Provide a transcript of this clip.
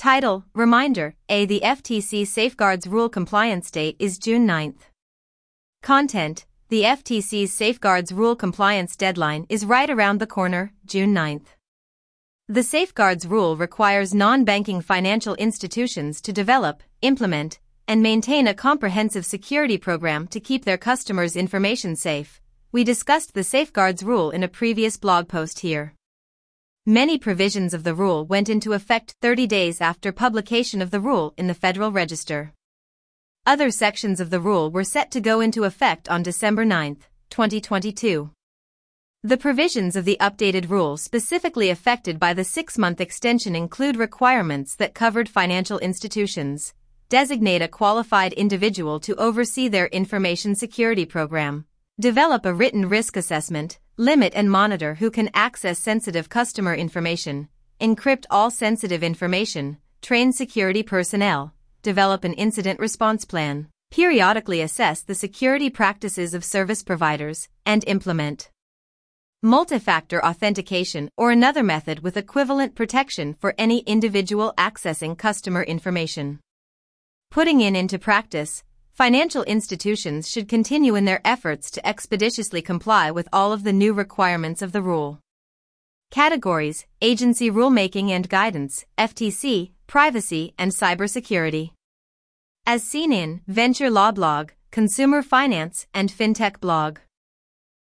Title, Reminder, A. The FTC Safeguards Rule compliance date is June 9. Content, the FTC's Safeguards Rule compliance deadline is right around the corner, June 9. The Safeguards Rule requires non-banking financial institutions to develop, implement, and maintain a comprehensive security program to keep their customers' information safe. We discussed the Safeguards Rule in a previous blog post here. Many provisions of the rule went into effect 30 days after publication of the rule in the Federal Register. Other sections of the rule were set to go into effect on December 9, 2022. The provisions of the updated rule specifically affected by the 6-month extension include requirements that covered financial institutions, designate a qualified individual to oversee their information security program, develop a written risk assessment, limit and monitor who can access sensitive customer information, encrypt all sensitive information, train security personnel, develop an incident response plan, periodically assess the security practices of service providers, and implement multi-factor authentication or another method with equivalent protection for any individual accessing customer information. Putting into practice, financial institutions should continue in their efforts to expeditiously comply with all of the new requirements of the rule. Categories, Agency Rulemaking and Guidance, FTC, Privacy and Cybersecurity. As seen in Venture Law Blog, Consumer Finance and FinTech Blog.